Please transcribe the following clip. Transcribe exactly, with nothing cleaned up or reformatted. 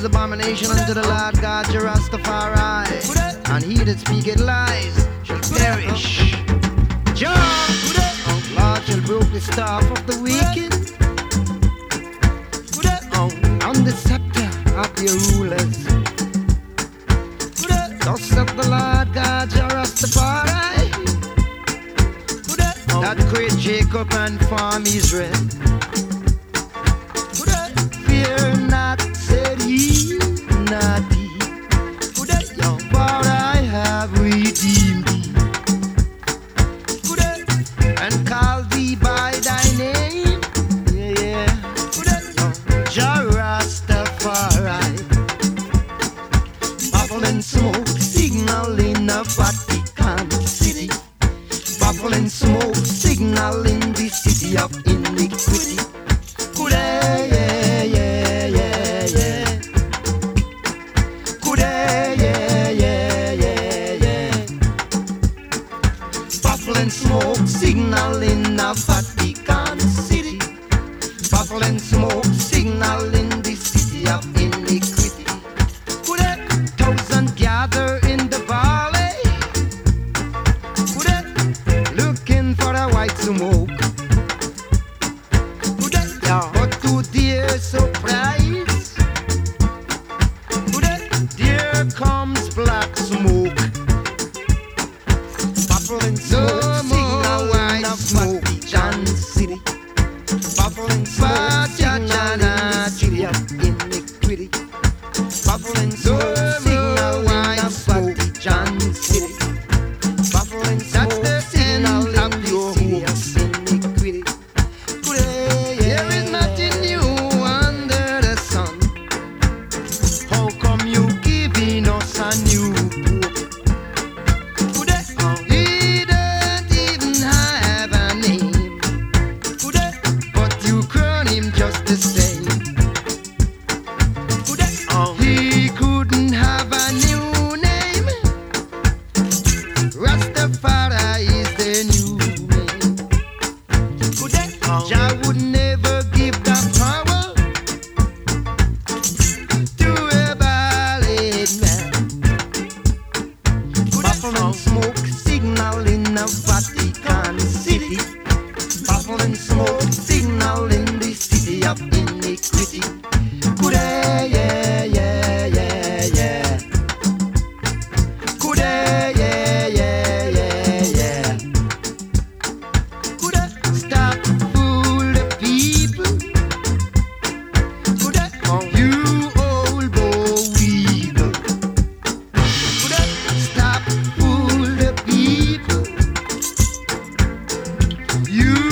abomination unto the Lord God, Rastafari. And he that speaketh lies shall perish. Jah, oh, Lord shall broke the staff of the wicked, oh, and the scepter of the rulers. Thus saith the Lord God, Rastafari, that create Jacob and form Israel. Fear not, said he, not he, for I have redeemed thee, and called thee by thy name, yeah, yeah, Jah Rastafari. Bubble and smoke, signal in a Vatican City. Bubble and smoke, signal in the city of iniquity. Yeah, yeah, yeah, yeah, yeah. Yeah, yeah, yeah, yeah. Bubble and smoke, signal in a Vatican City. Bubble and smoke, signal in the city of iniquity. Thousand gather in the valley, looking for a white smoke. But to their surprise, there comes black smoke. Bubble and smoke, signal in a Vatican City. Bubble and smoke, signal in the city of iniquity. Bubble and smoke, signal in a Vatican City. Bubble and smoke, signal in the city of iniquity. There is nothing new under the sun. How come you giving us a new pope? He don't even have a name, but you crown him just the same. He couldn't have a new name. Rastafari is the new name. Jah would never give the power to a valid man. Bubble and smoke, signal in a Vatican City. Bubble and smoke, signal in the city of iniquity. Yeah, yeah, yeah, yeah, yeah. Yeah, yeah, yeah, yeah, yeah. Stop fool the people, you old boy weevil. Stop fool the people, you